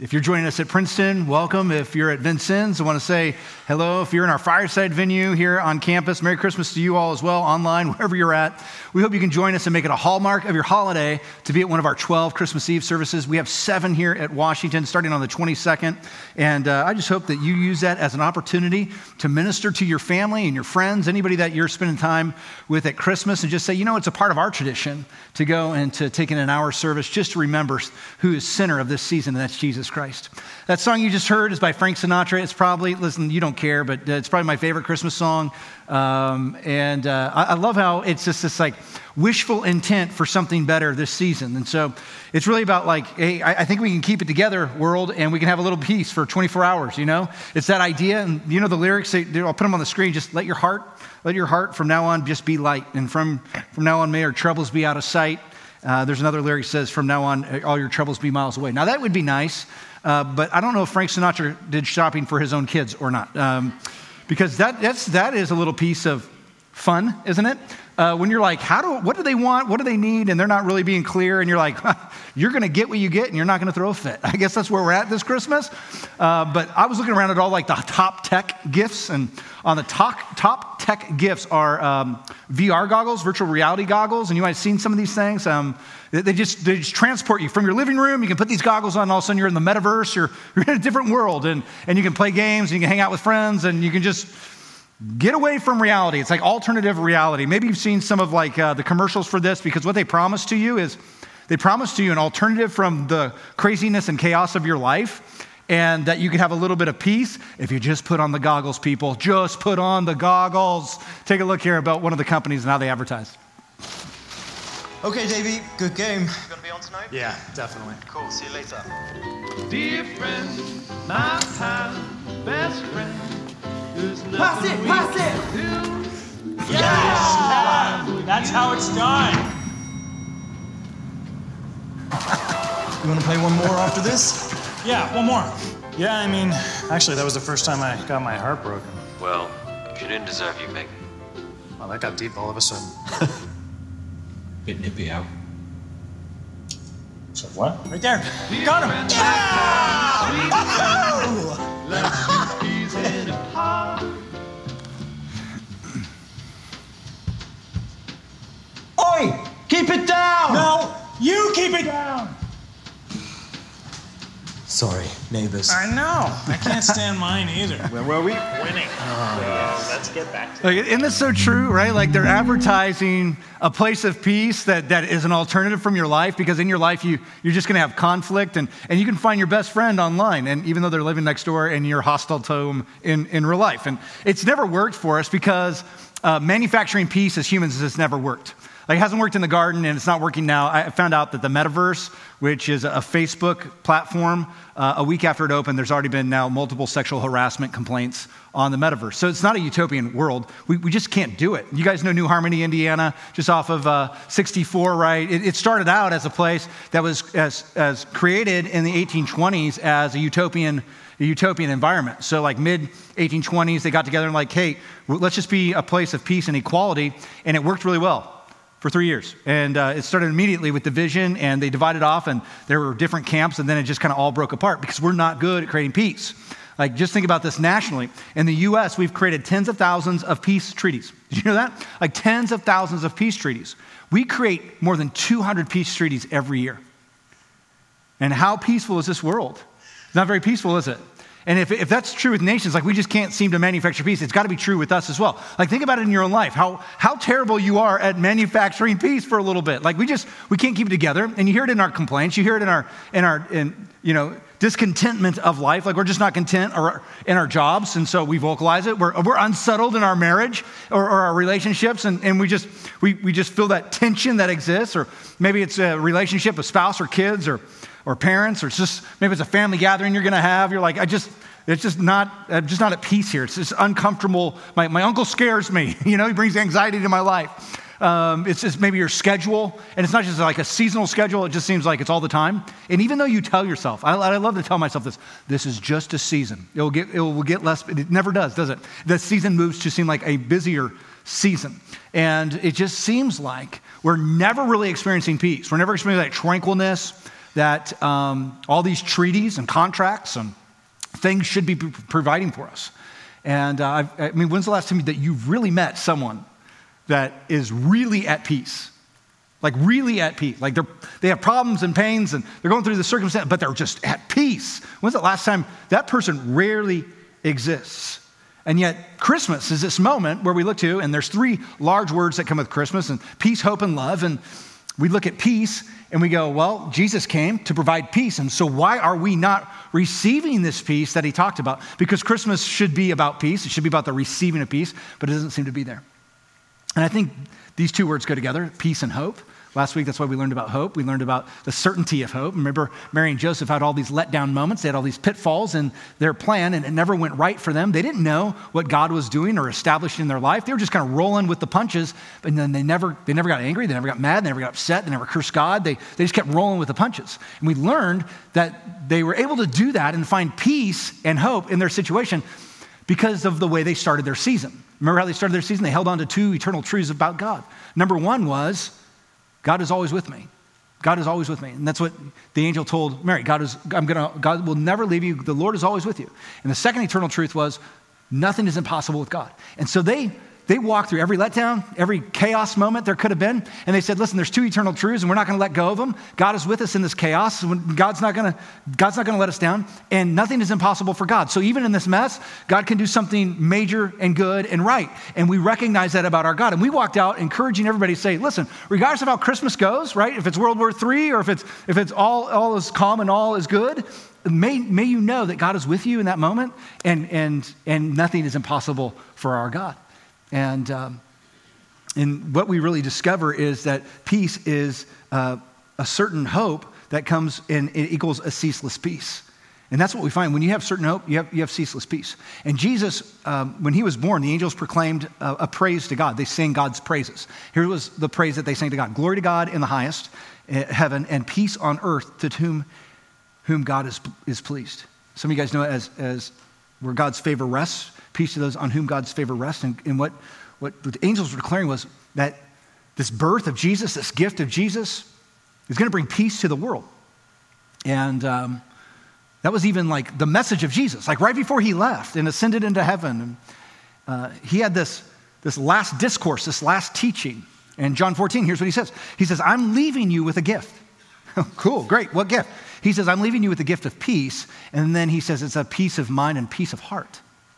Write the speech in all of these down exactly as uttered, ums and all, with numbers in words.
If you're joining us at Princeton, welcome. If you're at Vincennes, I want to say hello. If you're in our Fireside venue here on campus, Merry Christmas to you all as well, online, wherever you're at. We hope you can join us and make it a hallmark of your holiday to be at one of our twelve Christmas Eve services. We have seven here at Washington, starting on the twenty-second. And uh, I just hope that you use that as an opportunity to minister to your family and your friends, anybody that you're spending time with at Christmas, and just say, you know, it's a part of our tradition to go and to take in an hour service just to remember who is center of this season, and that's Jesus Christ. That song you just heard is by Frank Sinatra. It's probably, listen, you don't care, but it's probably my favorite Christmas song. Um, and uh, I, I love how it's just this like wishful intent for something better this season. And so it's really about like, hey, I, I think we can keep it together, world, and we can have a little peace for twenty-four hours, you know? It's that idea, and you know the lyrics, they, I'll put them on the screen, just let your heart, let your heart from now on just be light. And from, from now on, may our troubles be out of sight. Uh, there's another lyric that says, from now on, all your troubles be miles away. Now that would be nice, uh, but I don't know if Frank Sinatra did shopping for his own kids or not. Um, because that, that's, that is a little piece of fun, isn't it? Uh, when you're like, how do, what do they want? What do they need? And they're not really being clear. And you're like, huh, you're going to get what you get and you're not going to throw a fit. I guess that's where we're at this Christmas. Uh, but I was looking around at all like the top tech gifts, and on the top, top tech gifts are um, V R goggles, virtual reality goggles. And you might have seen some of these things. Um, they, they, just, they just transport you from your living room. You can put these goggles on, and all of a sudden you're in the metaverse. You're, you're in a different world, and, and you can play games, and you can hang out with friends, and you can just get away from reality. It's like alternative reality. Maybe you've seen some of like uh, the commercials for this, because what they promise to you is they promise to you an alternative from the craziness and chaos of your life, and that you can have a little bit of peace if you just put on the goggles, people. Just put on the goggles. Take a look here about one of the companies and how they advertise. Okay, Davey, good game. You gonna be on tonight? Yeah, definitely. Cool, see you later. Dear friend, my pal, best friend. Pass it, pass it! Yes! That's how it's done. You want to play one more after this? Yeah, one more. Yeah, I mean, actually, that was the first time I got my heart broken. Well, she didn't deserve you, Meg. Oh, that got deep all of a sudden. Bit nippy out. So what? Right there. Got him! Oi! Keep it down! No, you keep it down! Sorry, neighbors. I know. I can't stand mine either. Where were we? Winning. Oh, let's get back to Like, isn't this so true, right? Like they're advertising a place of peace that, that is an alternative from your life, because in your life you, you're just going to have conflict, and, and you can find your best friend online, and even though they're living next door and you're hostile to them in, in real life. And it's never worked for us because uh, manufacturing peace as humans has never worked. Like, it hasn't worked in the garden, and it's not working now. I found out that the metaverse, which is a Facebook platform, uh, a week after it opened, there's already been now multiple sexual harassment complaints on the metaverse. So it's not a utopian world. We, we just can't do it. You guys know New Harmony, Indiana, just off of uh, sixty-four, right? It, it started out as a place that was as, as created in the eighteen twenties as a utopian a utopian environment. So like mid eighteen twenties, they got together and like, hey, let's just be a place of peace and equality, and it worked really well for three years. And uh, it started immediately with division, and they divided off, and there were different camps, and then it just kind of all broke apart because we're not good at creating peace. Like, just think about this nationally. In the U S, we've created tens of thousands of peace treaties. Did you know that? Like tens of thousands of peace treaties. We create more than two hundred peace treaties every year. And how peaceful is this world? It's not very peaceful, is it? And if, if that's true with nations, like we just can't seem to manufacture peace, it's got to be true with us as well. Like, think about it in your own life, how how terrible you are at manufacturing peace for a little bit. Like, we just, we can't keep it together. And you hear it in our complaints. You hear it in our, in our, in, you know, discontentment of life. Like, we're just not content or in our jobs. And so we vocalize it. We're, we're unsettled in our marriage or, or our relationships. And, and we just, we, we just feel that tension that exists. Or maybe it's a relationship with spouse or kids or, or parents, or it's just, maybe it's a family gathering you're going to have. You're like, I just, it's just not, I'm just not at peace here. It's just uncomfortable. My, my uncle scares me. You know, he brings anxiety to my life. Um, it's just maybe your schedule, and it's not just like a seasonal schedule. It just seems like it's all the time. And even though you tell yourself, I, I love to tell myself this, this is just a season. It will get, it will get less, it never does, does it? The season moves to seem like a busier season. And it just seems like we're never really experiencing peace. We're never experiencing that tranquilness. that um, all these treaties and contracts and things should be providing for us. And uh, I've, I mean, when's the last time that you've really met someone that is really at peace? Like really at peace. Like they're, they have problems and pains and they're going through the circumstance, but they're just at peace. When's the last time that person rarely exists? And yet Christmas is this moment where we look to, and there's three large words that come with Christmas, and peace, hope, and love. And we look at peace and we go, well, Jesus came to provide peace. And so why are we not receiving this peace that he talked about? Because Christmas should be about peace. It should be about the receiving of peace, but it doesn't seem to be there. And I think these two words go together, peace and hope. Last week, that's why we learned about hope. We learned about the certainty of hope. Remember, Mary and Joseph had all these letdown moments. They had all these pitfalls in their plan, and it never went right for them. They didn't know what God was doing or establishing in their life. They were just kind of rolling with the punches, but then they never, they never got angry. They never got mad. They never got upset. They never cursed God. They, they just kept rolling with the punches. And we learned that they were able to do that and find peace and hope in their situation because of the way they started their season. Remember how they started their season? They held on to two eternal truths about God. Number one was, God is always with me. God is always with me. And that's what the angel told Mary. God is, I'm gonna, God will never leave you. The Lord is always with you. And the second eternal truth was, nothing is impossible with God. And so they They walked through every letdown, every chaos moment there could have been, and they said, listen, there's two eternal truths, and we're not going to let go of them. God is with us in this chaos. God's not going to God's not going to let us down, and nothing is impossible for God. So even in this mess, God can do something major and good and right, and we recognize that about our God. And we walked out encouraging everybody to say, listen, regardless of how Christmas goes, right, if it's World War Three or if it's if it's all, all is calm and all is good, may, may you know that God is with you in that moment, and, and, and nothing is impossible for our God. And, um, and what we really discover is that peace is uh, a certain hope that comes and it equals a ceaseless peace. And that's what we find. When you have certain hope, you have, you have ceaseless peace. And Jesus, um, when he was born, the angels proclaimed a, a praise to God. They sang God's praises. Here was the praise that they sang to God. Glory to God in the highest uh, heaven, and peace on earth to whom, whom God is, is pleased. Some of you guys know it as, as where God's favor rests. Peace to those on whom God's favor rests. And, and what, what the angels were declaring was that this birth of Jesus, this gift of Jesus, is going to bring peace to the world. And um, that was even like the message of Jesus. Like right before he left and ascended into heaven, and, uh, he had this, this last discourse, this last teaching. And John fourteen, here's what he says. He says, I'm leaving you with a gift. Cool, great, what gift? He says, I'm leaving you with the gift of peace. And then he says, it's a peace of mind and peace of heart.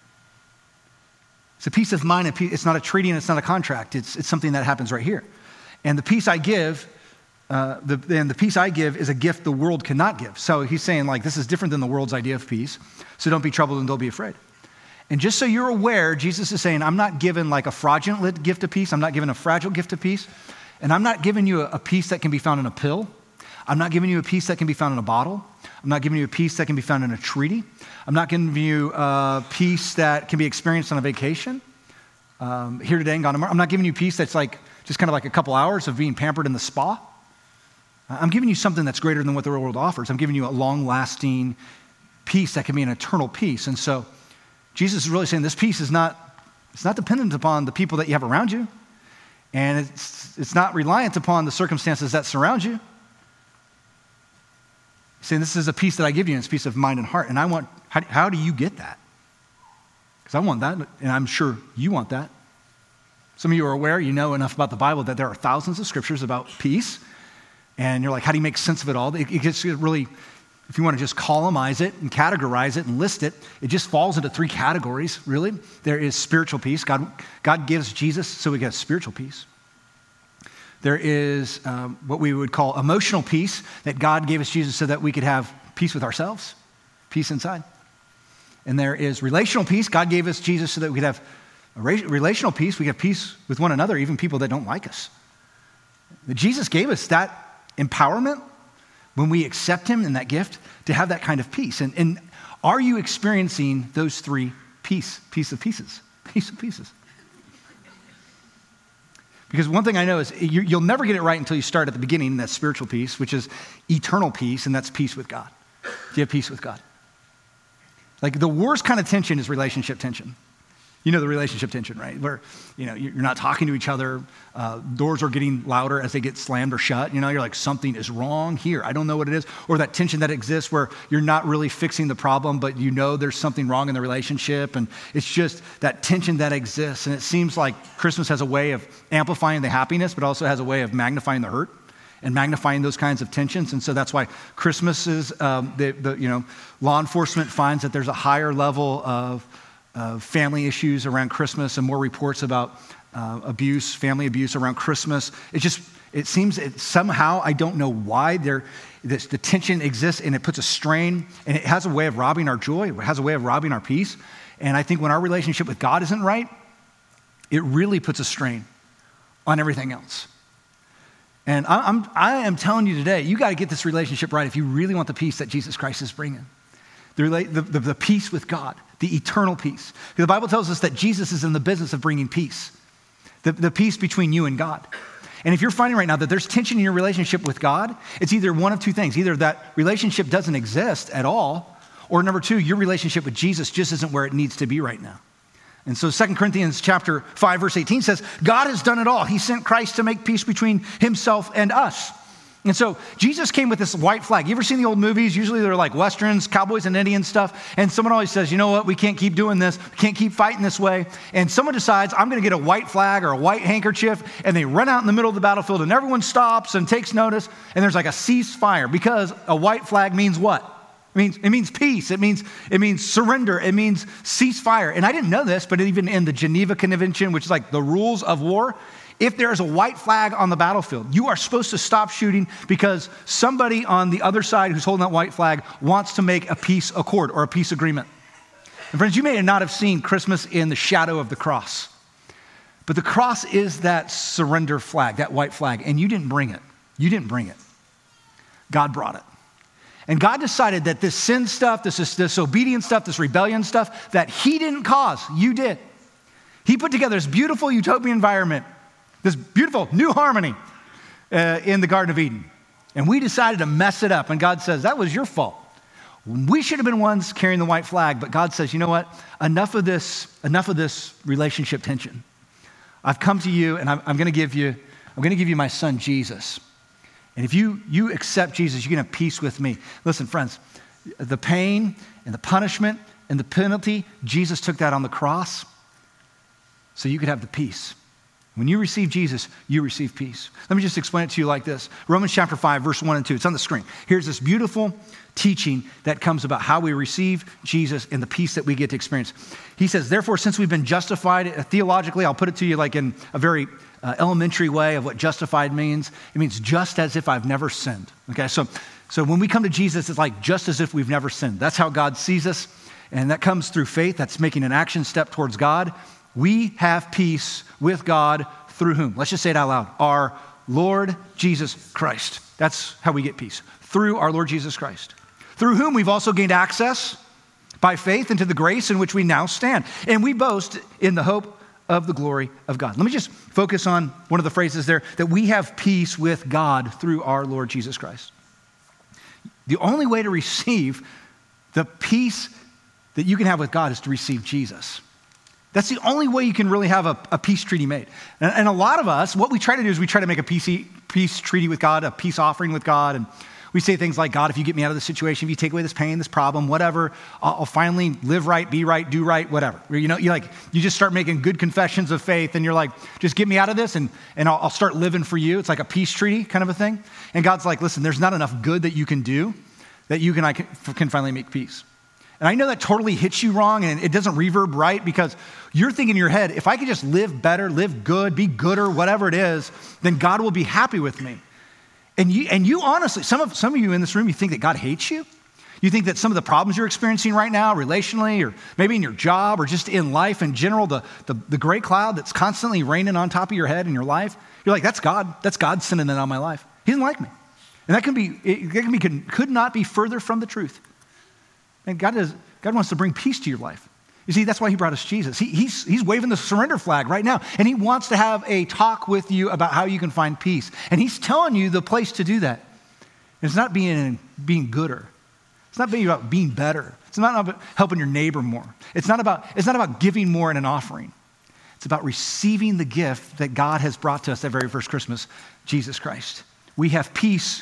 It's a peace of mind. And peace. It's not a treaty and it's not a contract. It's, it's something that happens right here. And the peace I give, uh, the, and the peace I give is a gift the world cannot give. So he's saying like, this is different than the world's idea of peace. So don't be troubled and don't be afraid. And just so you're aware, Jesus is saying, I'm not giving like a fraudulent gift of peace. I'm not giving a fragile gift of peace. And I'm not giving you a, a peace that can be found in a pill. I'm not giving you a peace that can be found in a bottle. I'm not giving you a peace that can be found in a treaty. I'm not giving you a peace that can be experienced on a vacation, um, here today and gone tomorrow. I'm not giving you peace that's like just kind of like a couple hours of being pampered in the spa. I'm giving you something that's greater than what the world offers. I'm giving you a long-lasting peace that can be an eternal peace. And so Jesus is really saying this peace is not, it's not dependent upon the people that you have around you, and it's, it's not reliant upon the circumstances that surround you. Saying this is a peace that I give you, and it's peace of mind and heart. And I want, how, how do you get that? Because I want that, and I'm sure you want that. Some of you are aware, you know enough about the Bible that there are thousands of scriptures about peace. And you're like, how do you make sense of it all? It, it gets really, if you want to just columnize it and categorize it and list it, it just falls into three categories, really. There is spiritual peace. God, God gives Jesus so we get spiritual peace. There is um, what we would call emotional peace, that God gave us Jesus so that we could have peace with ourselves, peace inside. And there is relational peace. God gave us Jesus so that we could have a relational peace. We have peace with one another, even people that don't like us. But Jesus gave us that empowerment when we accept him and that gift to have that kind of peace. And, and are you experiencing those three peace, peace of pieces, peace of pieces? Because one thing I know is you, you'll never get it right until you start at the beginning, that spiritual peace, which is eternal peace, and that's peace with God. Do you have peace with God? Like the worst kind of tension is relationship tension. You know the relationship tension, right? Where, you know, you're not talking to each other. Uh, doors are getting louder as they get slammed or shut. You know, you're like, something is wrong here. I don't know what it is. Or that tension that exists where you're not really fixing the problem, but you know there's something wrong in the relationship. And it's just that tension that exists. And it seems like Christmas has a way of amplifying the happiness, but also has a way of magnifying the hurt and magnifying those kinds of tensions. And so that's why Christmas is, um, the, the, you know, law enforcement finds that there's a higher level of Uh, family issues around Christmas and more reports about uh, abuse, family abuse around Christmas. It just, it seems it somehow, I don't know why, there, this, the tension exists and it puts a strain and it has a way of robbing our joy. It has a way of robbing our peace. And I think when our relationship with God isn't right, it really puts a strain on everything else. And I, I'm, I am telling you today, you got to get this relationship right if you really want the peace that Jesus Christ is bringing. The, the, the, the peace with God, the eternal peace. The Bible tells us that Jesus is in the business of bringing peace, the, the peace between you and God. And if you're finding right now that there's tension in your relationship with God, it's either one of two things. Either that relationship doesn't exist at all, or number two, your relationship with Jesus just isn't where it needs to be right now. And so Second Corinthians chapter five, verse eighteen says, God has done it all. He sent Christ to make peace between himself and us. And so Jesus came with this white flag. You ever seen the old movies? Usually they're like Westerns, cowboys and Indian stuff. And someone always says, you know what, we can't keep doing this. We can't keep fighting this way. And someone decides, I'm going to get a white flag or a white handkerchief. And they run out in the middle of the battlefield and everyone stops and takes notice. And there's like a ceasefire because a white flag means what? It means, it means peace. It means, it means surrender. It means ceasefire. And I didn't know this, but even in the Geneva Convention, which is like the rules of war, if there is a white flag on the battlefield, you are supposed to stop shooting because somebody on the other side who's holding that white flag wants to make a peace accord or a peace agreement. And friends, you may not have seen Christmas in the shadow of the cross, but the cross is that surrender flag, that white flag, and you didn't bring it. You didn't bring it. God brought it. And God decided that this sin stuff, this disobedience stuff, this rebellion stuff, that he didn't cause, you did. He put together this beautiful utopian environment, this beautiful new harmony uh, in the Garden of Eden. And we decided to mess it up. And God says, that was your fault. We should have been ones carrying the white flag. But God says, you know what? Enough of this, enough of this relationship tension. I've come to you and I'm, I'm going to give you, I'm going to give you my son, Jesus. And if you, you accept Jesus, you can have peace with me. Listen, friends, the pain and the punishment and the penalty, Jesus took that on the cross so you could have the peace. When you receive Jesus, you receive peace. Let me just explain it to you like this. Romans chapter five, verse one and two. It's on the screen. Here's this beautiful teaching that comes about how we receive Jesus and the peace that we get to experience. He says, therefore, since we've been justified, uh, theologically, I'll put it to you like in a very uh, elementary way of what justified means. It means just as if I've never sinned. Okay, so, so when we come to Jesus, it's like just as if we've never sinned. That's how God sees us. And that comes through faith. That's making an action step towards God. We have peace with God through whom? Let's just say it out loud. Our Lord Jesus Christ. That's how we get peace. Through our Lord Jesus Christ. Through whom we've also gained access by faith into the grace in which we now stand. And we boast in the hope of the glory of God. Let me just focus on one of the phrases there, that we have peace with God through our Lord Jesus Christ. The only way to receive the peace that you can have with God is to receive Jesus. That's the only way you can really have a, a peace treaty made. And, and a lot of us, what we try to do is we try to make a peace, peace treaty with God, a peace offering with God. And we say things like, God, if you get me out of this situation, if you take away this pain, this problem, whatever, I'll, I'll finally live right, be right, do right, whatever. You know, you like, you just start making good confessions of faith and you're like, just get me out of this and, and I'll, I'll start living for you. It's like a peace treaty kind of a thing. And God's like, listen, there's not enough good that you can do that you can, I can, can finally make peace. And I know that totally hits you wrong and it doesn't reverb right because you're thinking in your head, if I could just live better, live good, be gooder, whatever it is, then God will be happy with me. And you, and you honestly, some of, some of you in this room, you think that God hates you. You think that some of the problems you're experiencing right now, relationally, or maybe in your job, or just in life in general, the, the, the gray cloud that's constantly raining on top of your head in your life, you're like, that's God. That's God sending that on my life. He doesn't like me. And that can be, it can be, could not be further from the truth. And God, is, God wants to bring peace to your life. You see, that's why he brought us Jesus. He, he's, he's waving the surrender flag right now. And he wants to have a talk with you about how you can find peace. And he's telling you the place to do that. And it's not being, being gooder. It's not being about being better. It's not about helping your neighbor more. It's not about, it's not about giving more in an offering. It's about receiving the gift that God has brought to us that very first Christmas, Jesus Christ. We have peace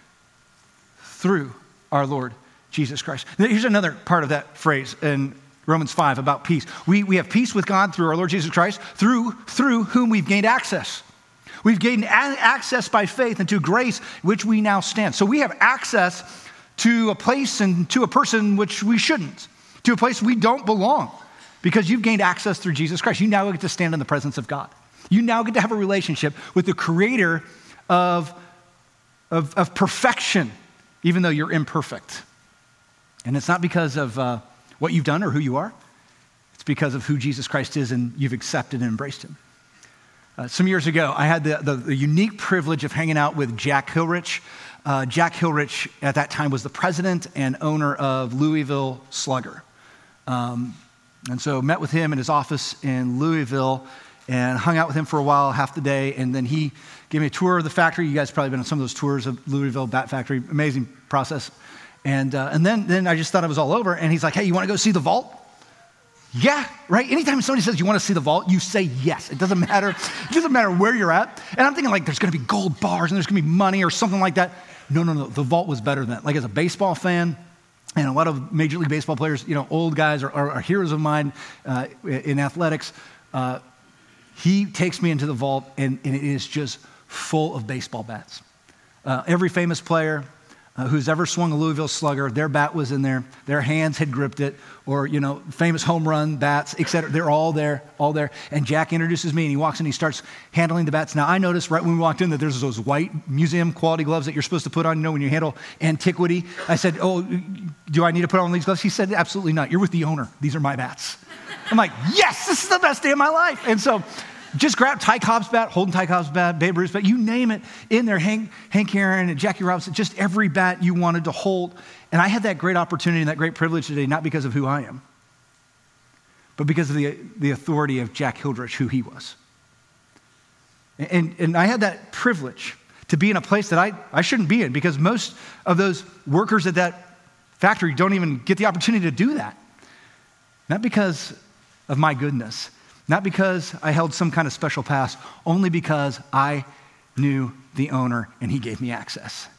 through our Lord Jesus Christ. Now, here's another part of that phrase in Romans five about peace. We, we have peace with God through our Lord Jesus Christ, through, through whom we've gained access. We've gained a- access by faith into grace, which we now stand. So we have access to a place and to a person which we shouldn't, to a place we don't belong, because you've gained access through Jesus Christ. You now get to stand in the presence of God. You now get to have a relationship with the creator of, of, of perfection, even though you're imperfect. And it's not because of uh, what you've done or who you are. It's because of who Jesus Christ is, and you've accepted and embraced him. Uh, some years ago, I had the, the, the unique privilege of hanging out with Jack Hilrich. Uh, Jack Hilrich at that time was the president and owner of Louisville Slugger. Um, and so met with him in his office in Louisville and hung out with him for a while, half the day. And then he gave me a tour of the factory. You guys have probably been on some of those tours of Louisville Bat Factory. Amazing process. And uh, and then, then I just thought it was all over. And he's like, hey, you want to go see the vault? Yeah, right? Anytime somebody says you want to see the vault, you say yes. It doesn't matter. It doesn't matter where you're at. And I'm thinking like there's going to be gold bars and there's going to be money or something like that. No, no, no. The vault was better than that. Like as a baseball fan, and a lot of Major League Baseball players, you know, old guys are, are, are heroes of mine uh, in athletics. Uh, he takes me into the vault, and, and it is just full of baseball bats. Uh, every famous player uh, who's ever swung a Louisville Slugger, their bat was in there. Their hands had gripped it, or, you know, famous home run bats, et cetera. They're all there, all there. And Jack introduces me, and he walks in, and he starts handling the bats. Now, I noticed right when we walked in that there's those white museum quality gloves that you're supposed to put on, you know, when you handle antiquity. I said, oh, do I need to put on these gloves? He said, absolutely not. You're with the owner. These are my bats. I'm like, yes, this is the best day of my life. And so just grab Ty Cobb's bat, Holden Ty Cobb's bat, Babe Ruth's bat, you name it in there, Hank, Hank Aaron and Jackie Robinson, just every bat you wanted to hold. And I had that great opportunity and that great privilege today, not because of who I am, but because of the, the authority of Jack Hilrich, who he was. And, and I had that privilege to be in a place that I, I shouldn't be in, because most of those workers at that factory don't even get the opportunity to do that. Not because of my goodness, not because I held some kind of special pass, only because I knew the owner and he gave me access.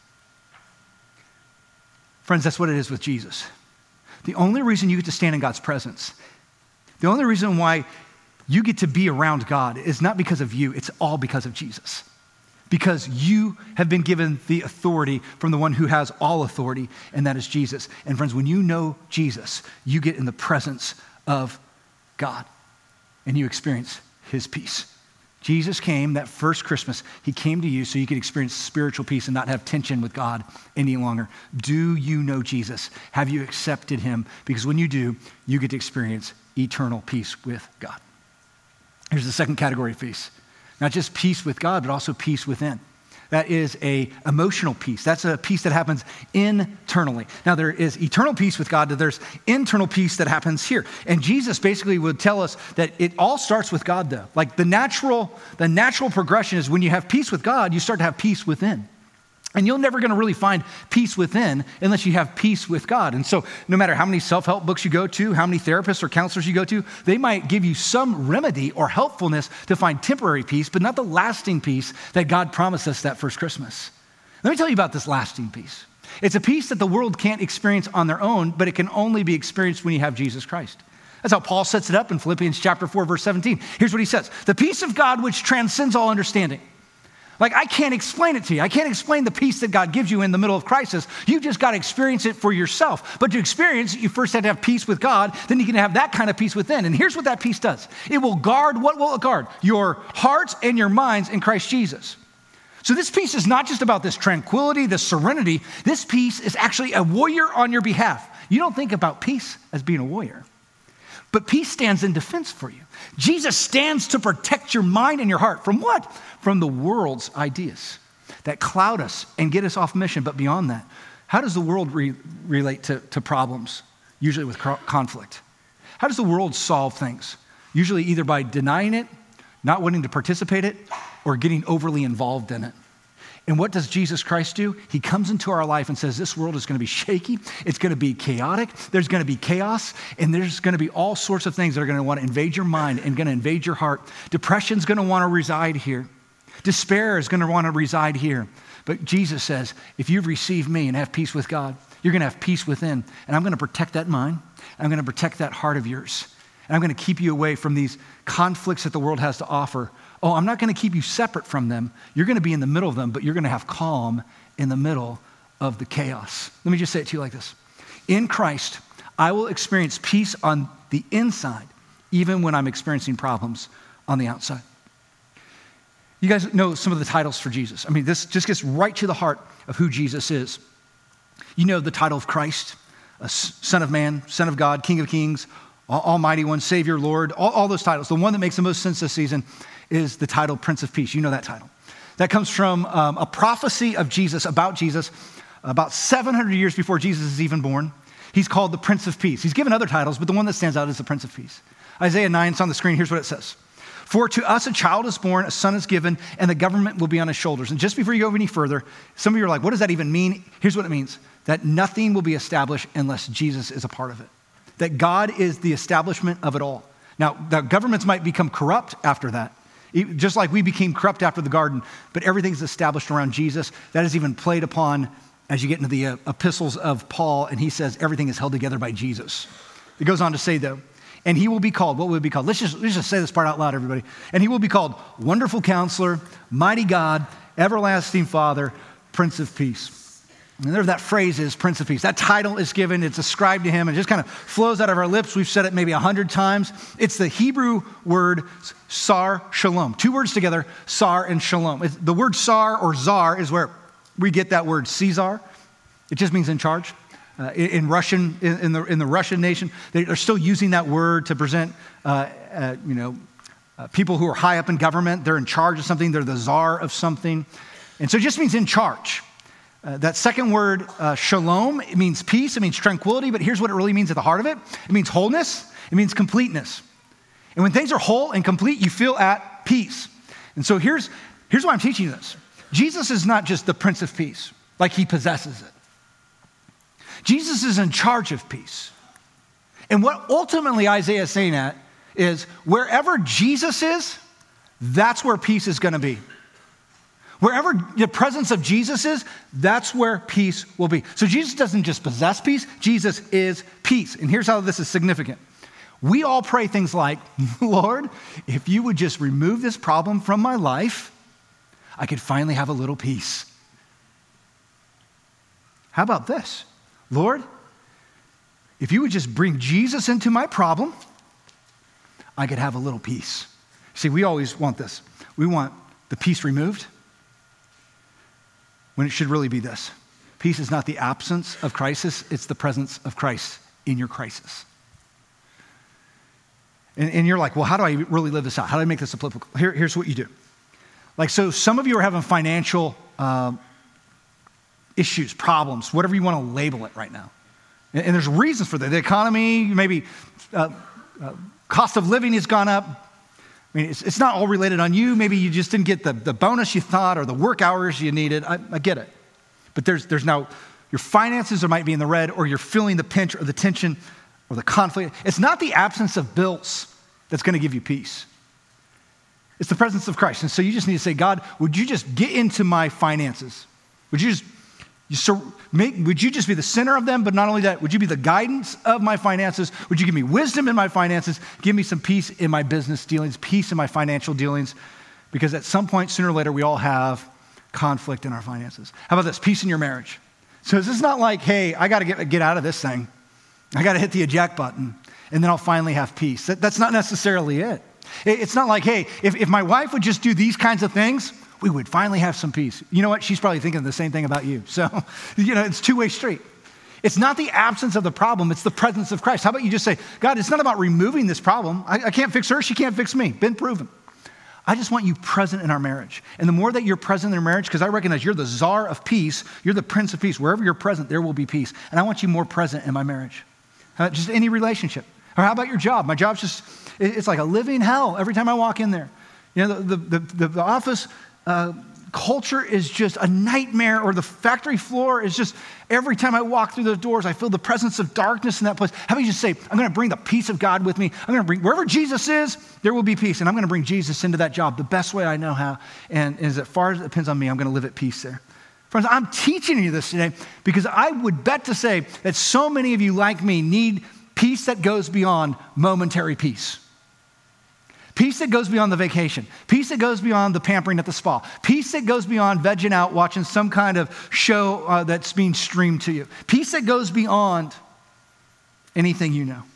Friends, that's what it is with Jesus. The only reason you get to stand in God's presence, the only reason why you get to be around God is not because of you, it's all because of Jesus. Because you have been given the authority from the one who has all authority, and that is Jesus. And friends, when you know Jesus, you get in the presence of God, and you experience his peace. Jesus came that first Christmas. He came to you so you could experience spiritual peace and not have tension with God any longer. Do you know Jesus? Have you accepted him? Because when you do, you get to experience eternal peace with God. Here's the second category of peace. Not just peace with God, but also peace within. That is a emotional peace. That's a peace that happens internally. Now, there is eternal peace with God, but there's internal peace that happens here. And Jesus basically would tell us that it all starts with God, though. Like the natural, the natural progression is when you have peace with God, you start to have peace within. And you're never going to really find peace within unless you have peace with God. And so no matter how many self-help books you go to, how many therapists or counselors you go to, they might give you some remedy or helpfulness to find temporary peace, but not the lasting peace that God promised us that first Christmas. Let me tell you about this lasting peace. It's a peace that the world can't experience on their own, but it can only be experienced when you have Jesus Christ. That's how Paul sets it up in Philippians chapter four, verse seventeen. Here's what he says. The peace of God which transcends all understanding. Like, I can't explain it to you. I can't explain the peace that God gives you in the middle of crisis. You just got to experience it for yourself. But to experience it, you first have to have peace with God. Then you can have that kind of peace within. And here's what that peace does. It will guard, what will it guard? Your hearts and your minds in Christ Jesus. So this peace is not just about this tranquility, this serenity. This peace is actually a warrior on your behalf. You don't think about peace as being a warrior. But peace stands in defense for you. Jesus stands to protect your mind and your heart from what? From the world's ideas that cloud us and get us off mission. But beyond that, how does the world re- relate to, to problems? Usually with co- conflict. How does the world solve things? Usually either by denying it, not wanting to participate in it, or getting overly involved in it. And what does Jesus Christ do? He comes into our life and says, this world is going to be shaky. It's going to be chaotic. There's going to be chaos. And there's going to be all sorts of things that are going to want to invade your mind and going to invade your heart. Depression's going to want to reside here. Despair is going to want to reside here. But Jesus says, if you've received me and have peace with God, you're going to have peace within. And I'm going to protect that mind. I'm going to protect that heart of yours. And I'm going to keep you away from these conflicts that the world has to offer. Oh, I'm not going to keep you separate from them. You're going to be in the middle of them, but you're going to have calm in the middle of the chaos. Let me just say it to you like this. In Christ, I will experience peace on the inside, even when I'm experiencing problems on the outside. You guys know some of the titles for Jesus. I mean, this just gets right to the heart of who Jesus is. You know the title of Christ, a Son of Man, Son of God, King of Kings, Almighty One, Savior, Lord, all, all those titles. The one that makes the most sense this season is the title Prince of Peace. You know that title. That comes from um, a prophecy of Jesus, about Jesus, about seven hundred years before Jesus is even born. He's called the Prince of Peace. He's given other titles, but the one that stands out is the Prince of Peace. Isaiah nine, it's on the screen. Here's what it says. For to us a child is born, a son is given, and the government will be on his shoulders. And just before you go any further, some of you are like, what does that even mean? Here's what it means. That nothing will be established unless Jesus is a part of it. That God is the establishment of it all. Now, the governments might become corrupt after that, just like we became corrupt after the garden, but everything's established around Jesus. That is even played upon as you get into the uh, epistles of Paul, and he says everything is held together by Jesus. It goes on to say, though, and he will be called, what will he be called? Let's just, let's just say this part out loud, everybody. And he will be called Wonderful Counselor, Mighty God, Everlasting Father, Prince of Peace. And there that phrase is Prince of Peace. That title is given, it's ascribed to him, and it just kind of flows out of our lips. We've said it maybe a hundred times. It's the Hebrew word Sar Shalom. Two words together, Sar and Shalom. It's, the word Sar or Tsar is where we get that word Caesar. It just means in charge. Uh, in, in Russian, in, in, the, in the Russian nation, they are still using that word to present, uh, uh, you know, uh, people who are high up in government. They're in charge of something. They're the czar of something. And so it just means in charge. Uh, that second word, uh, shalom, it means peace, it means tranquility, but here's what it really means at the heart of it. It means wholeness, it means completeness. And when things are whole and complete, you feel at peace. And so here's, here's why I'm teaching you this. Jesus is not just the Prince of Peace, like he possesses it. Jesus is in charge of peace. And what ultimately Isaiah is saying at is wherever Jesus is, that's where peace is going to be. Wherever the presence of Jesus is, that's where peace will be. So Jesus doesn't just possess peace, Jesus is peace. And here's how this is significant. We all pray things like, Lord, if you would just remove this problem from my life, I could finally have a little peace. How about this? Lord, if you would just bring Jesus into my problem, I could have a little peace. See, we always want this. We want the peace removed, when it should really be this. Peace is not the absence of crisis, it's the presence of Christ in your crisis. And, and you're like, well, how do I really live this out? How do I make this applicable? Here, here's what you do. Like, so some of you are having financial uh, issues, problems, whatever you want to label it right now. And, and there's reasons for that. The economy, maybe uh, uh, cost of living has gone up. I mean, it's, it's not all related on you. Maybe you just didn't get the, the bonus you thought or the work hours you needed. I, I get it. But there's, there's now, your finances are, might be in the red, or you're feeling the pinch or the tension or the conflict. It's not the absence of bills that's going to give you peace. It's the presence of Christ. And so you just need to say, God, would you just get into my finances? Would you just You sur- make, would you just be the center of them? But not only that, would you be the guidance of my finances? Would you give me wisdom in my finances? Give me some peace in my business dealings, peace in my financial dealings. Because at some point, sooner or later, we all have conflict in our finances. How about this? Peace in your marriage. So this is not like, hey, I got to get, get out of this thing. I got to hit the eject button, and then I'll finally have peace. That, that's not necessarily it. it. It's not like, hey, if, if my wife would just do these kinds of things, we would finally have some peace. You know what? She's probably thinking the same thing about you. So, you know, it's two-way street. It's not the absence of the problem. It's the presence of Christ. How about you just say, God, it's not about removing this problem. I, I can't fix her. She can't fix me. Been proven. I just want you present in our marriage. And the more that you're present in your marriage, because I recognize you're the czar of peace, you're the prince of peace. Wherever you're present, there will be peace. And I want you more present in my marriage. Uh, just any relationship. Or how about your job? My job's just, it's like a living hell every time I walk in there. You know, the, the, the, the office uh, culture is just a nightmare, or the factory floor is just, every time I walk through those doors, I feel the presence of darkness in that place. How about you just say, I'm going to bring the peace of God with me. I'm going to bring, wherever Jesus is, there will be peace. And I'm going to bring Jesus into that job the best way I know how. And as far as it depends on me, I'm going to live at peace there. Friends, I'm teaching you this today because I would bet to say that so many of you like me need peace that goes beyond momentary peace. Peace that goes beyond the vacation. Peace that goes beyond the pampering at the spa. Peace that goes beyond vegging out, watching some kind of show uh, that's being streamed to you. Peace that goes beyond anything you know.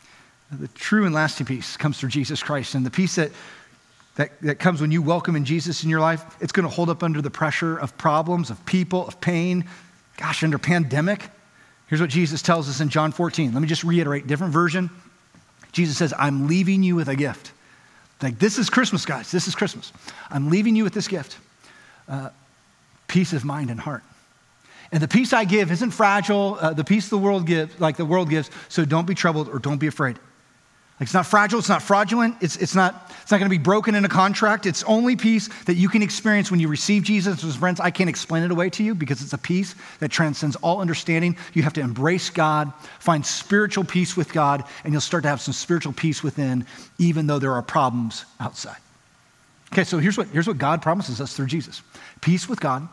The true and lasting peace comes through Jesus Christ. And the peace that, that, that comes when you welcome in Jesus in your life, it's going to hold up under the pressure of problems, of people, of pain. Gosh, under pandemic. Here's what Jesus tells us in John fourteen. Let me just reiterate, different version. Jesus says, I'm leaving you with a gift. Like, this is Christmas, guys. This is Christmas. I'm leaving you with this gift, uh, peace of mind and heart. And the peace I give isn't fragile. Uh, the peace the world gives, like the world gives, so don't be troubled or don't be afraid. Like, it's not fragile. It's not fraudulent. It's, it's not, it's not going to be broken in a contract. It's only peace that you can experience when you receive Jesus. As friends, I can't explain it away to you because it's a peace that transcends all understanding. You have to embrace God, find spiritual peace with God, and you'll start to have some spiritual peace within, even though there are problems outside. Okay, so here's what, here's what God promises us through Jesus. Peace with God,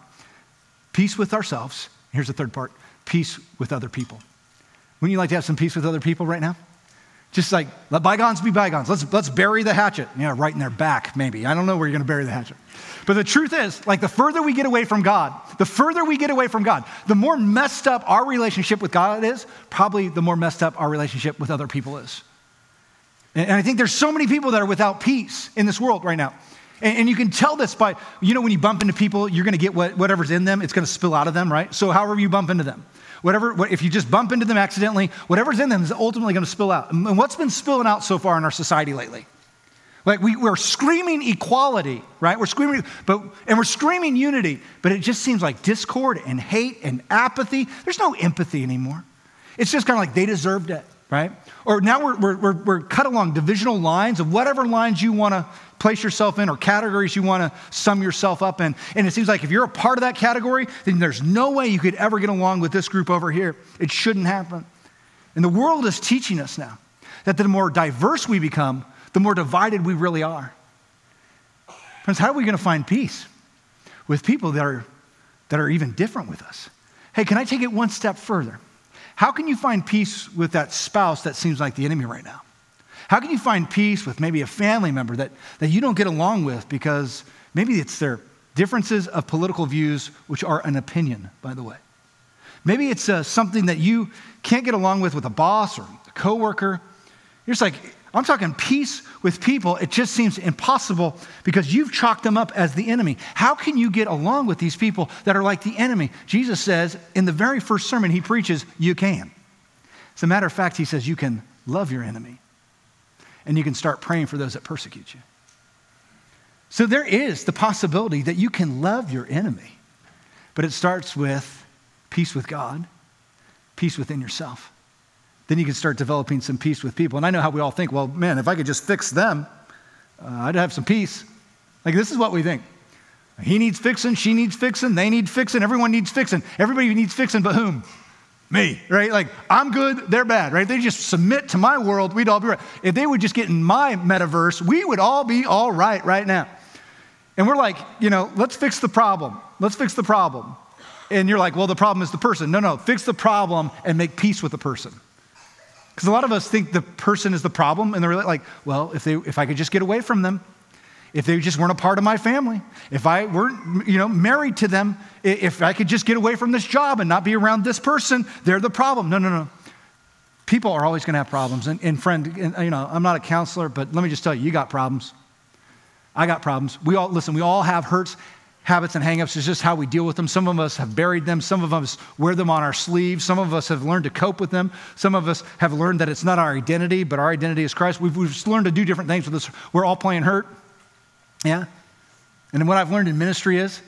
peace with ourselves. Here's the third part, peace with other people. Wouldn't you like to have some peace with other people right now? Just like, let bygones be bygones. Let's, let's bury the hatchet. Yeah, right in their back, maybe. I don't know where you're going to bury the hatchet. But the truth is, like, the further we get away from God, the further we get away from God, the more messed up our relationship with God is, probably the more messed up our relationship with other people is. And, and I think there's so many people that are without peace in this world right now. And, and you can tell this by, you know, when you bump into people, you're going to get what, whatever's in them, it's going to spill out of them, right? So however you bump into them. Whatever, if you just bump into them accidentally, whatever's in them is ultimately going to spill out. And what's been spilling out so far in our society lately? Like, we, we're screaming equality, right? We're screaming, but and we're screaming unity, but it just seems like discord and hate and apathy. There's no empathy anymore. It's just kind of like they deserved it, right? Or now we're, we're, we're, we're cut along divisional lines of whatever lines you want to place yourself in or categories you want to sum yourself up in. And it seems like if you're a part of that category, then there's no way you could ever get along with this group over here. It shouldn't happen. And the world is teaching us now that the more diverse we become, the more divided we really are. Friends, how are we going to find peace with people that are, that are even different with us? Hey, can I take it one step further? How can you find peace with that spouse that seems like the enemy right now? How can you find peace with maybe a family member that, that you don't get along with because maybe it's their differences of political views, which are an opinion, by the way. Maybe it's uh, something that you can't get along with with a boss or a coworker. You're just like, I'm talking peace with people. It just seems impossible because you've chalked them up as the enemy. How can you get along with these people that are like the enemy? Jesus says in the very first sermon he preaches, you can. As a matter of fact, he says you can love your enemy. And you can start praying for those that persecute you. So there is the possibility that you can love your enemy, but it starts with peace with God, peace within yourself. Then you can start developing some peace with people. And I know how we all think, well, man, if I could just fix them, uh, I'd have some peace. Like, this is what we think. He needs fixing, she needs fixing, they need fixing, everyone needs fixing. Everybody needs fixing, but whom? Me, right? Like, I'm good, they're bad, right? If they just submit to my world, we'd all be right. If they would just get in my metaverse, we would all be all right right now. And we're like, you know, let's fix the problem. Let's fix the problem. And you're like, well, the problem is the person. No, no, fix the problem and make peace with the person. Because a lot of us think the person is the problem, and they're like, well, if they, if I could just get away from them, if they just weren't a part of my family, if I weren't, you know, married to them, if I could just get away from this job and not be around this person, they're the problem. No, no, no. People are always going to have problems. And, and friend, and, you know, I'm not a counselor, but let me just tell you, you got problems. I got problems. We all, listen, we all have hurts, habits, and hangups. It's just how we deal with them. Some of us have buried them. Some of us wear them on our sleeves. Some of us have learned to cope with them. Some of us have learned that it's not our identity, but our identity is Christ. We've, we've just learned to do different things with this. We're all playing hurt. Yeah? And then what I've learned in ministry is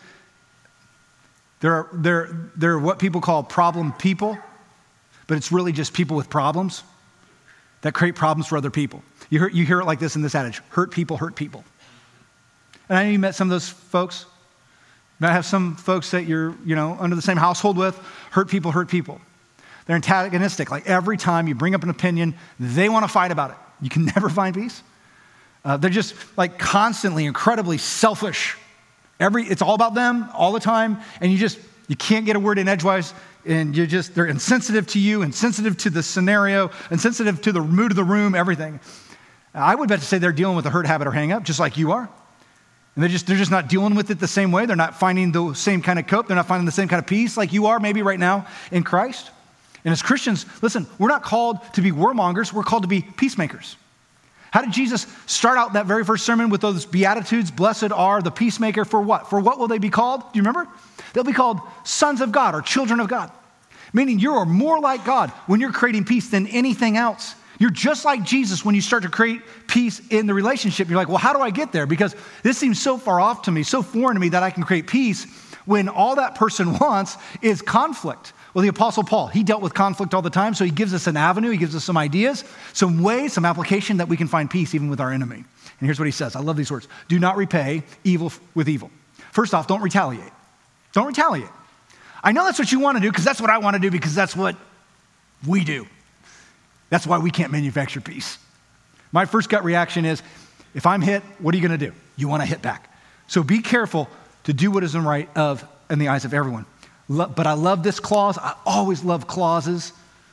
there are, there, there are what people call problem people, but it's really just people with problems that create problems for other people. You hear, you hear it like this in this adage, hurt people hurt people. And I know you met some of those folks. might have some folks that you're, you know, under the same household with. Hurt people hurt people. They're antagonistic. Like every time you bring up an opinion, they want to fight about it. You can never find peace. Uh, they're just like constantly, incredibly selfish. Every, it's all about them all the time. And you just, you can't get a word in edgewise. And you just, they're insensitive to you, insensitive to the scenario, insensitive to the mood of the room, everything. I would bet to say they're dealing with a hurt habit or hang up, just like you are. And they're just, they're just not dealing with it the same way. They're not finding the same kind of cope. They're not finding the same kind of peace like you are maybe right now in Christ. And as Christians, listen, we're not called to be warmongers. We're called to be peacemakers. How did Jesus start out that very first sermon with those Beatitudes? Blessed are the peacemaker for what? For what will they be called? Do you remember? They'll be called sons of God or children of God. Meaning you are more like God when you're creating peace than anything else. You're just like Jesus when you start to create peace in the relationship. You're like, well, how do I get there? Because this seems so far off to me, so foreign to me that I can create peace when all that person wants is conflict. Well, the Apostle Paul, he dealt with conflict all the time, so he gives us an avenue, he gives us some ideas, some ways, some application that we can find peace even with our enemy. And here's what he says. I love these words. Do not repay evil with evil. First off, don't retaliate. Don't retaliate. I know that's what you want to do because that's what I want to do because that's what we do. That's why we can't manufacture peace. My first gut reaction is, if I'm hit, what are you going to do? You want to hit back. So be careful to do what is in right of in the eyes of everyone. But I love this clause. I always love clauses.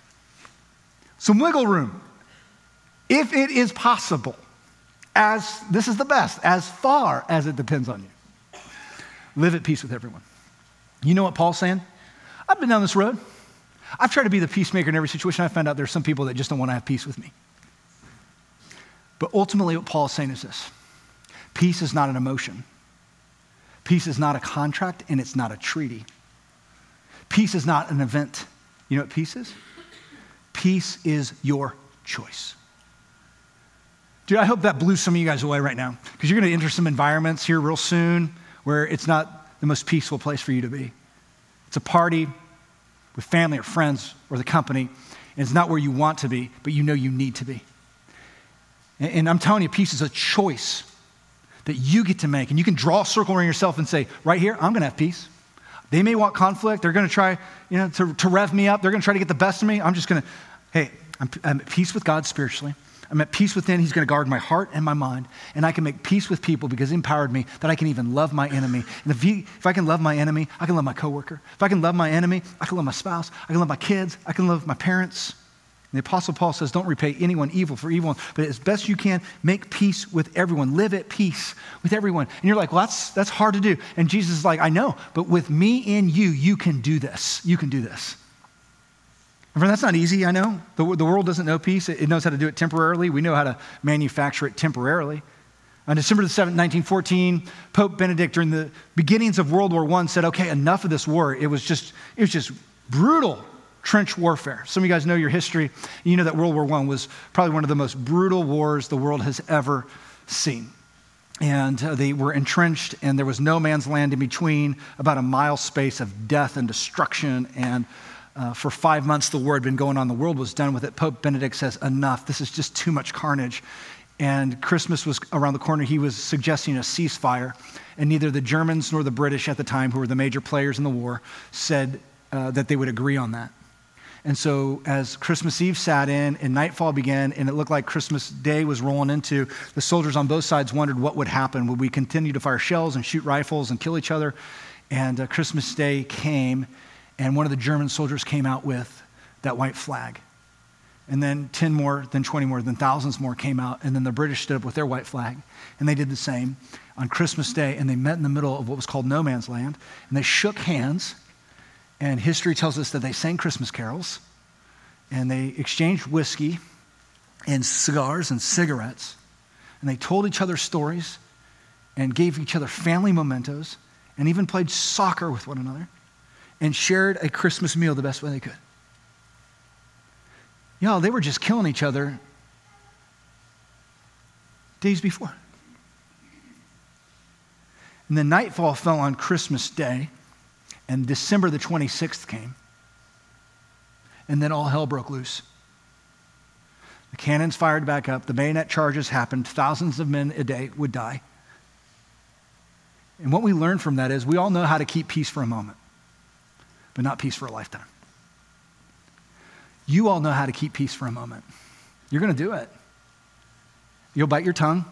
Some wiggle room. If it is possible, as this is the best, as far as it depends on you, live at peace with everyone. You know what Paul's saying? I've been down this road. I've tried to be the peacemaker in every situation. I found out there's some people that just don't want to have peace with me. But ultimately what Paul is saying is this. Peace is not an emotion. Peace is not a contract, and it's not a treaty. Peace is not an event. You know what peace is? Peace is your choice. Dude, I hope that blew some of you guys away right now, because you're going to enter some environments here real soon where it's not the most peaceful place for you to be. It's a party with family or friends or the company, and it's not where you want to be, but you know you need to be. And, and I'm telling you, peace is a choice that you get to make, and you can draw a circle around yourself and say, right here, I'm going to have peace. They may want conflict. They're going to try, you know, to, to rev me up. They're going to try to get the best of me. I'm just going to, hey, I'm, I'm at peace with God spiritually. I'm at peace within. He's going to guard my heart and my mind. And I can make peace with people because he empowered me that I can even love my enemy. And if, he, if I can love my enemy, I can love my coworker. If I can love my enemy, I can love my spouse. I can love my kids. I can love my parents. And the Apostle Paul says, don't repay anyone evil for evil, but as best you can, make peace with everyone. Live at peace with everyone. And you're like, well, that's, that's hard to do. And Jesus is like, I know, but with me in you, you can do this. You can do this. And friend, that's not easy, I know. The, the world doesn't know peace. It, it knows how to do it temporarily. We know how to manufacture it temporarily. On December the seventh, nineteen fourteen, Pope Benedict, during the beginnings of World War One, said, okay, enough of this war. It was just, it was just brutal trench warfare. Some of you guys know your history. You know that World War One was probably one of the most brutal wars the world has ever seen. And uh, they were entrenched, and there was no man's land in between, about a mile space of death and destruction. And uh, for five months, the war had been going on. The world was done with it. Pope Benedict says, enough. This is just too much carnage. And Christmas was around the corner. He was suggesting a ceasefire. And neither the Germans nor the British at the time, who were the major players in the war, said uh, that they would agree on that. And so as Christmas Eve sat in and nightfall began and it looked like Christmas Day was rolling into, the soldiers on both sides wondered what would happen. Would we continue to fire shells and shoot rifles and kill each other? And uh, Christmas Day came, and one of the German soldiers came out with that white flag. And then ten more, then twenty more, then thousands more came out. And then the British stood up with their white flag. And they did the same on Christmas Day. And they met in the middle of what was called no man's land. And they shook hands. And history tells us that they sang Christmas carols. And they exchanged whiskey and cigars and cigarettes. And they told each other stories and gave each other family mementos. And even played soccer with one another. And shared a Christmas meal the best way they could. Y'all, they were just killing each other days before. And then nightfall fell on Christmas Day, and December the twenty-sixth came, and then all hell broke loose. The cannons fired back up, the bayonet charges happened, thousands of men a day would die. And what we learn from that is we all know how to keep peace for a moment, but not peace for a lifetime. You all know how to keep peace for a moment. You're going to do it. You'll bite your tongue.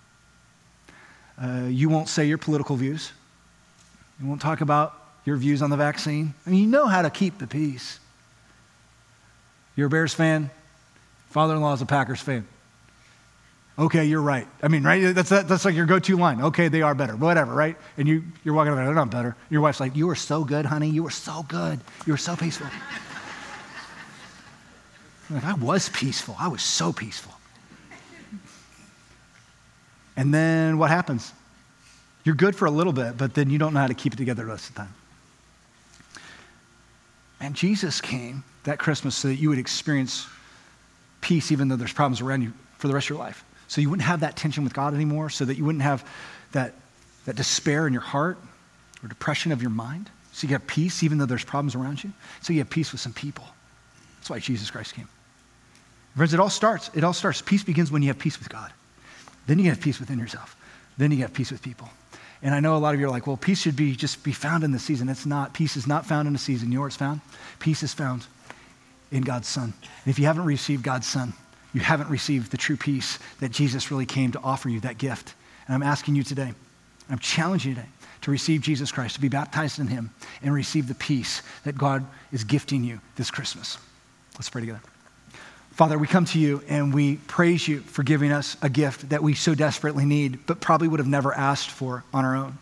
Uh, you won't say your political views. You won't talk about your views on the vaccine. I mean, you know how to keep the peace. You're a Bears fan. Father-in-law is a Packers fan. Okay, you're right. I mean, right? That's that's like your go-to line. Okay, they are better. Whatever, right? And you, you're walking around, they're not better. Your wife's like, you were so good, honey. You were so good. You were so peaceful. Like, I was peaceful. I was so peaceful. And then what happens? You're good for a little bit, but then you don't know how to keep it together the rest of the time. And Jesus came that Christmas so that you would experience peace even though there's problems around you for the rest of your life. So you wouldn't have that tension with God anymore, so that you wouldn't have that, that despair in your heart or depression of your mind. So you have peace even though there's problems around you. So you have peace with some people. That's why Jesus Christ came. Friends, it all starts, it all starts. Peace begins when you have peace with God. Then you have peace within yourself. Then you have peace with people. And I know a lot of you are like, well, peace should be just be found in the season. It's not. Peace is not found in a season. You know where it's found? Peace is found in God's Son. And if you haven't received God's Son, you haven't received the true peace that Jesus really came to offer you, that gift. And I'm asking you today, I'm challenging you today to receive Jesus Christ, to be baptized in him, and receive the peace that God is gifting you this Christmas. Let's pray together. Father, we come to you and we praise you for giving us a gift that we so desperately need, but probably would have never asked for on our own.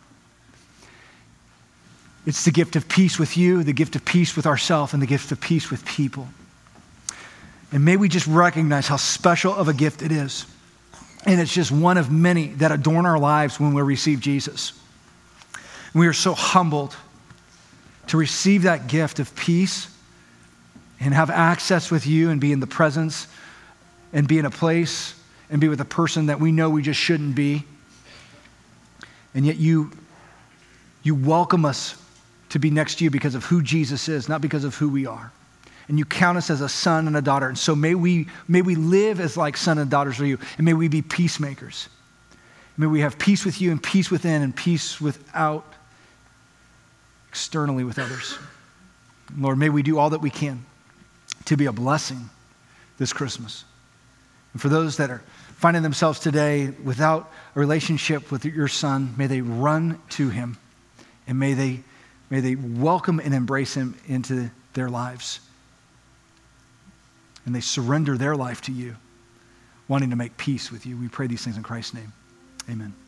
It's the gift of peace with you, the gift of peace with ourselves, and the gift of peace with people. And may we just recognize how special of a gift it is. And it's just one of many that adorn our lives when we receive Jesus. We are so humbled to receive that gift of peace and have access with you and be in the presence and be in a place and be with a person that we know we just shouldn't be. And yet you, you welcome us to be next to you because of who Jesus is, not because of who we are. And you count us as a son and a daughter. And so may we, may we live as like sons and daughters of you, and may we be peacemakers. May we have peace with you and peace within and peace without, externally with others. Lord, may we do all that we can to be a blessing this Christmas. And for those that are finding themselves today without a relationship with your Son, may they run to him, and may they, may they welcome and embrace him into their lives. And they surrender their life to you, wanting to make peace with you. We pray these things in Christ's name. Amen.